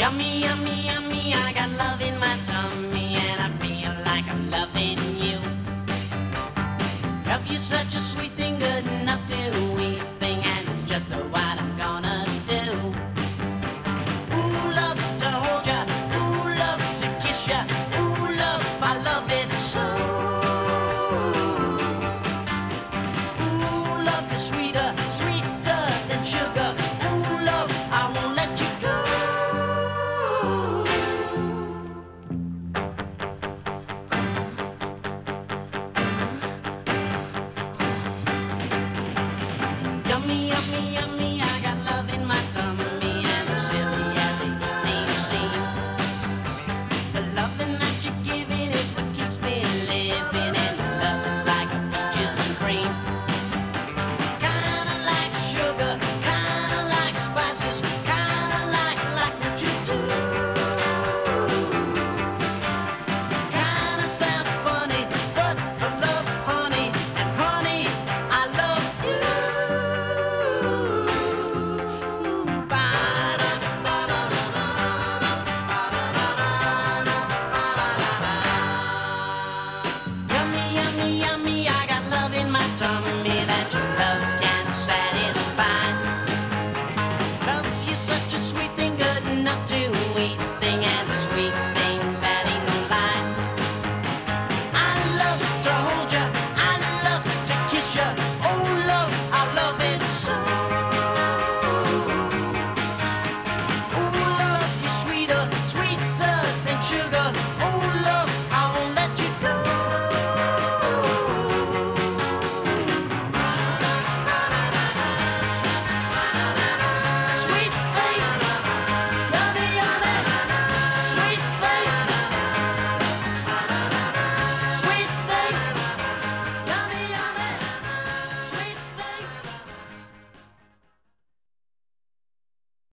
Yummy, yummy, yummy, I got love in my tummy, and I feel like I'm loving you. Love you such a sweet thing, good enough to eat thing, and it's just what I'm gonna do. Ooh, love to hold ya, ooh, love to kiss ya, ooh, love, I love it so. Ooh, love you sweeter, sweeter than sugar, ooh, love, I won't let you go. Yummy, yummy, yummy, I got love in my tummy, and as silly as it may seem, the loving that you're giving is what keeps me living, and the love is like a peaches and cream. Kinda like sugar, kinda like spices, kinda like what you do. Kinda sounds funny, but I love honey, and honey, I love you. Yummy, yummy, yummy, I got love in my tummy.